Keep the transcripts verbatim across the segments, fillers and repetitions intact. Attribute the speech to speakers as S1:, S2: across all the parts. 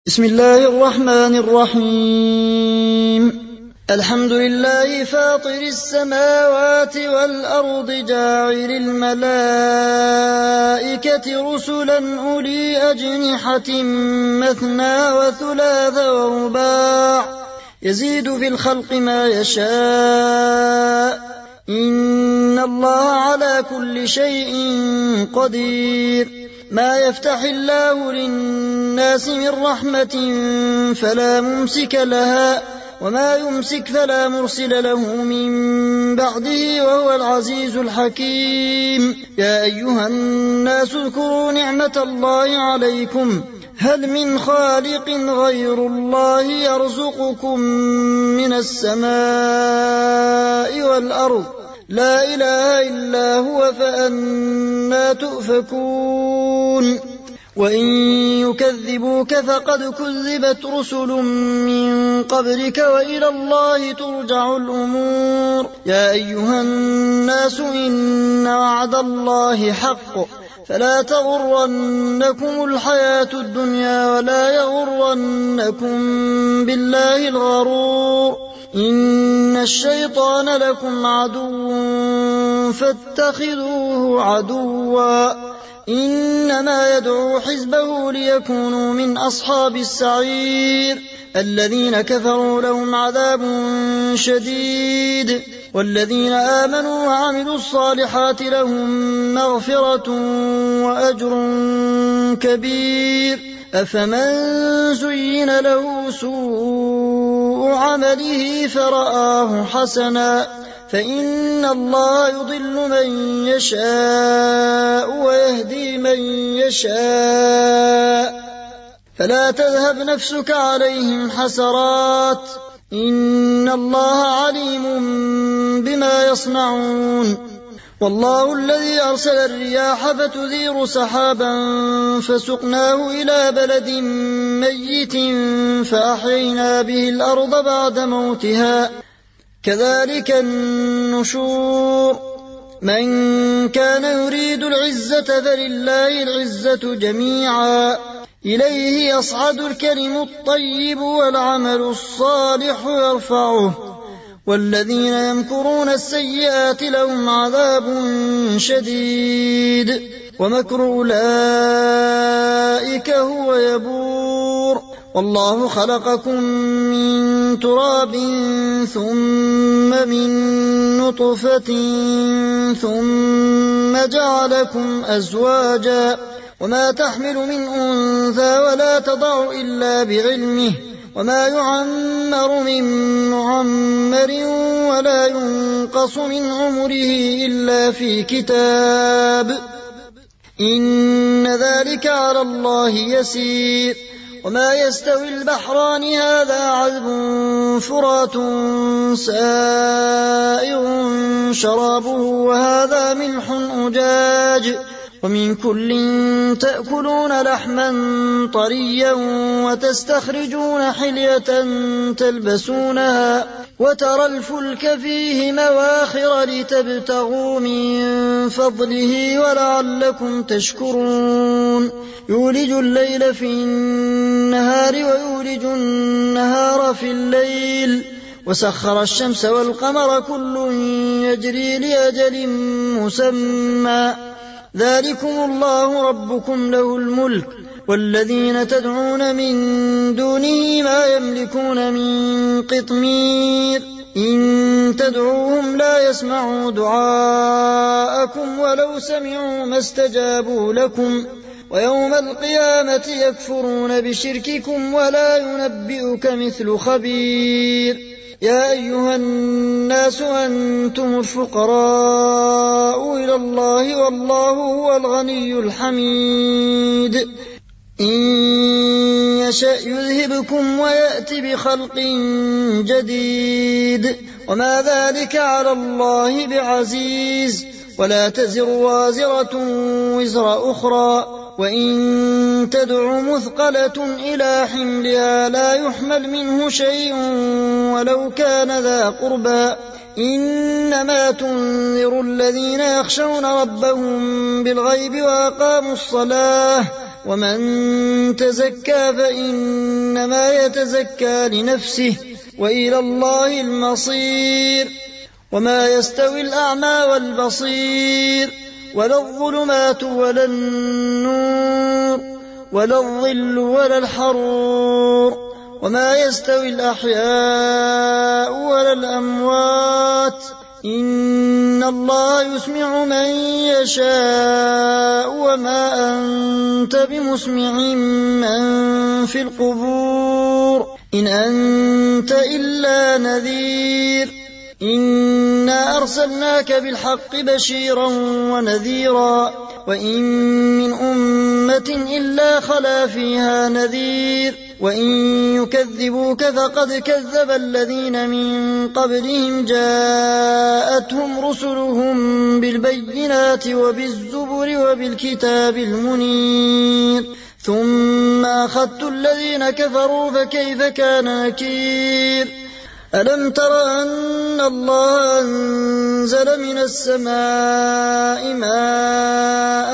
S1: بسم الله الرحمن الرحيم. الحمد لله فاطر السماوات والأرض جاعل الملائكة رسلا أولي أجنحة مثنى وثلاث ورباع يزيد في الخلق ما يشاء إن الله على كل شيء قدير. ما يفتح الله للناس من رحمة فلا ممسك لها وما يمسك فلا مرسل له من بعده وهو العزيز الحكيم. يا أيها الناس اذكروا نعمة الله عليكم هل من خالق غير الله يرزقكم من السماء والأرض لا إله إلا هو فأنى تؤفكون. وإن يكذبوك فقد كذبت رسل من قبلك وإلى الله ترجع الأمور. يا أيها الناس إن وعد الله حق فلا تغرنكم الحياة الدنيا ولا يغرنكم بالله الغرور. إن الشيطان لكم عدو فاتخذوه عدوا إنما يدعو حزبه ليكونوا من أصحاب السعير. الذين كفروا لهم عذاب شديد والذين آمنوا وعملوا الصالحات لهم مغفرة وأجر كبير. أفمن زين له سوء عمله فرآه حسنا فإن الله يضل من يشاء ويهدي من يشاء فلا تذهب نفسك عليهم حسرات إن الله عليم بما يصنعون. والله الذي أرسل الرياح فتثير سحابا فسقناه إلى بلد ميت فأحيينا به الأرض بعد موتها كذلك النشور. من كان يريد العزة فلله العزة جميعا إليه يصعد الكلم الطيب والعمل الصالح يرفعه والذين يمكرون السيئات لهم عذاب شديد ومكر أولئك هو يبور. والله خلقكم من تراب ثم من نطفة ثم جعلكم أزواجا وما تحمل من أنثى ولا تضع إلا بعلمه وما يعمر من معمر ولا ينقص من عمره إلا في كتاب إن ذلك على الله يسير. وما يستوي البحران هذا عذب فرات سائغ شرابه وهذا ملح أجاج ومن كل تأكلون لحما طريا وتستخرجون حلية تلبسونها وترى الفلك فيه مواخر لتبتغوا من فضله ولعلكم تشكرون. يولج الليل في النهار ويولج النهار في الليل وسخر الشمس والقمر كل يجري لأجل مسمى ذلكم الله ربكم له الملك والذين تدعون من دونه ما يملكون من قطمير إن تدعوهم لا يسمعوا دعاءكم ولو سمعوا ما استجابوا لكم ويوم القيامة يكفرون بشرككم ولا ينبئك مثل خبير. يا أيها الناس أنتم الفقراء إلى الله والله هو الغني الحميد. إن يشأ يذهبكم ويأتي بخلق جديد وما ذلك على الله بعزيز. ولا تزر وازرة وزر أخرى وإن تدع مثقلة إلى حملها لا يحمل منه شيء ولو كان ذا قربى إنما تنذر الذين يخشون ربهم بالغيب وأقاموا الصلاة ومن تزكى فإنما يتزكى لنفسه وإلى الله المصير. وما يستوي الأعمى والبصير ولا الظلمات ولا النور ولا الظل ولا الحرور. وما يستوي الأحياء ولا الأموات إن الله يسمع من يشاء وما أنت بمسمع من في القبور إن أنت إلا نذير. إنا أرسلناك بالحق بشيرا ونذيرا وإن من أمة إلا خلا فيها نذير وإن يكذبوك فقد كذب الذين من قبلهم جاءتهم رسلهم بالبينات وبالزبر وبالكتاب المنير ثم أخذت الذين كفروا فكيف كان نكير. ألم تر أن الله أنزل من السماء ماء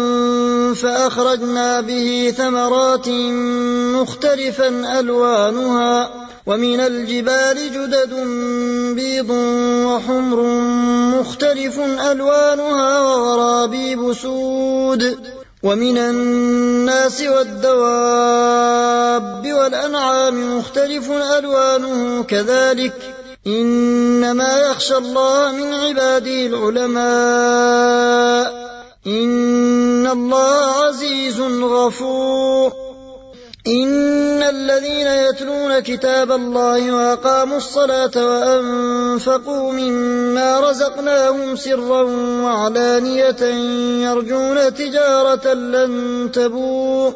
S1: فأخرجنا به ثمرات مختلفا ألوانها ومن الجبال جدد بيض وحمر مختلف ألوانها وغرابيب سود ومن الناس والدواب والأنعام مختلف ألوانه كذلك إنما يخشى الله من عباده العلماء إن الله عزيز غفور. إن الذين يتلون كتاب الله وأقاموا الصلاة وأنفقوا مما رزقناهم سرا وعلانية يرجون تجارة لن تبور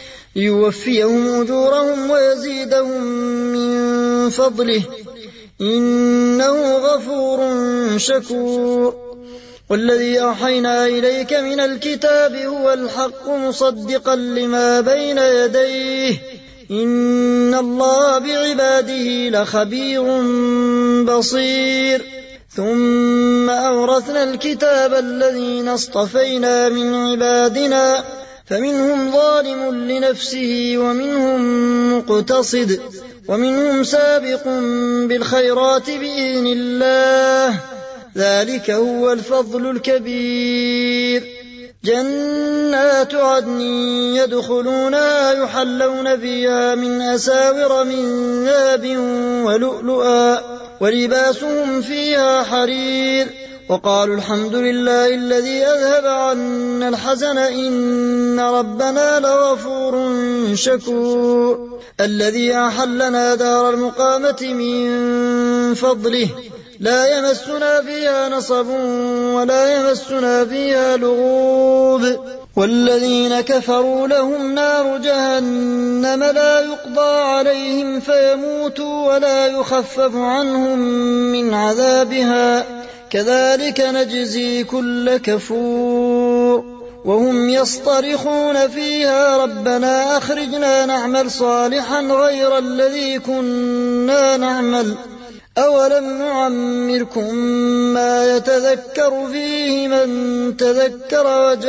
S1: ليوفيهم أجورهم ويزيدهم من فضله إنه غفور شكور. والذي أوحينا إليك من الكتاب هو الحق مصدقا لما بين يديه إن الله بعباده لخبير بصير. ثم أورثنا الكتاب الذين اصطفينا من عبادنا فمنهم ظالم لنفسه ومنهم مقتصد ومنهم سابق بالخيرات بإذن الله ذلك هو الفضل الكبير. جنات عدن يدخلونها يحلون فيها من أساور من ذهب ولؤلؤا ولباسهم فيها حرير وقالوا الحمد لله الذي أذهب عنا الحزن إن ربنا لغفور شكور. الذي أحلنا دار المقامة من فضله لا يمسنا فيها نصب ولا يمسنا فيها لغوب. والذين كفروا لهم نار جهنم لا يقضى عليهم فيموتوا ولا يخفف عنهم من عذابها كذلك نجزي كل كفور. وهم يصطرخون فيها ربنا أخرجنا نعمل صالحا غير الذي كنا نعمل أولم نعمركم ما يتذكر فيه من تذكر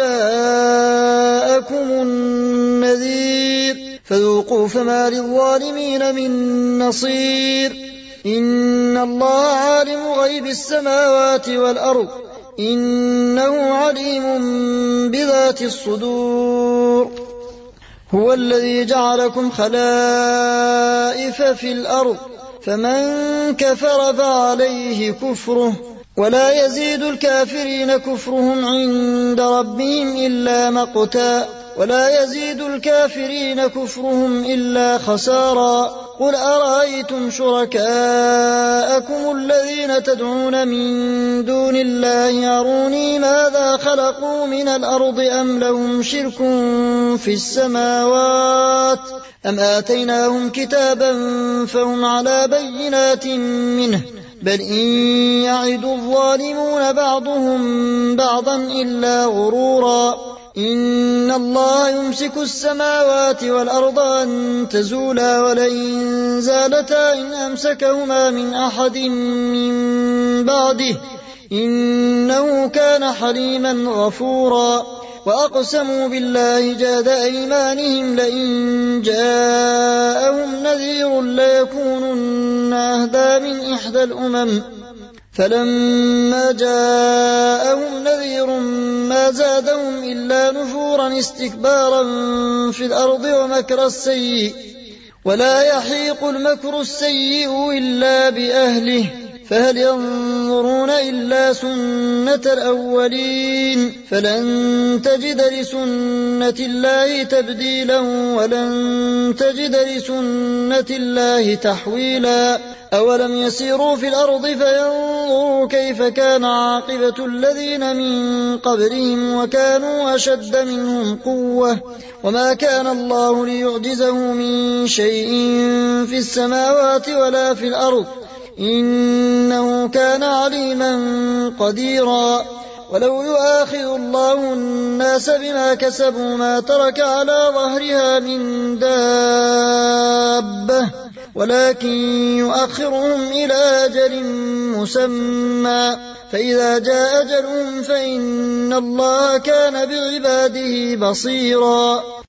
S1: وجاءكم النذير فذوقوا فما للظالمين من نصير. إن الله عالم غيب السماوات والأرض إنه عليم بذات الصدور. هو الذي جعلكم خلائف في الأرض فمن كفر فعليه كفره ولا يزيد الكافرين كفرهم عند ربهم إلا مقتا ولا يزيد الكافرين كفرهم إلا خسارا. قل أرأيتم شركاءكم الذين تدعون من دون الله أروني ماذا خلقوا من الأرض أم لهم شرك في السماوات أم آتيناهم كتابا فهم على بينات منه بل إن يعد الظالمون بعضهم بعضا إلا غرورا. إن الله يمسك السماوات والأرض أن تزولا ولئن زالتا إن أمسكهما من أحد من بعده إنه كان حليما غفورا. وأقسموا بالله جهد أيمانهم لئن جاءهم نذير ليكونن أهدى من إحدى الأمم فلما جاءهم نذير ما زادهم إلا نفورا استكبارا في الأرض ومكر السيء ولا يحيق المكر السيء إلا بأهله فهل ينظرون إلا سنة الأولين فلن تجد لسنة الله تبديلا ولن تجد لسنة الله تحويلا أولم يسيروا في الأرض فينظروا كيف كان عاقبة الذين من قبلهم وكانوا أشد منهم قوة وما كان الله ليعجزه من شيء في السماوات ولا في الأرض إنه كان عليما قديرا ولو يؤاخذ الله الناس بما كسبوا ما ترك على ظهرها من دابة ولكن يؤخرهم إلى أجل مسمى فإذا جاء أجلهم فإن الله كان بعباده بصيرا.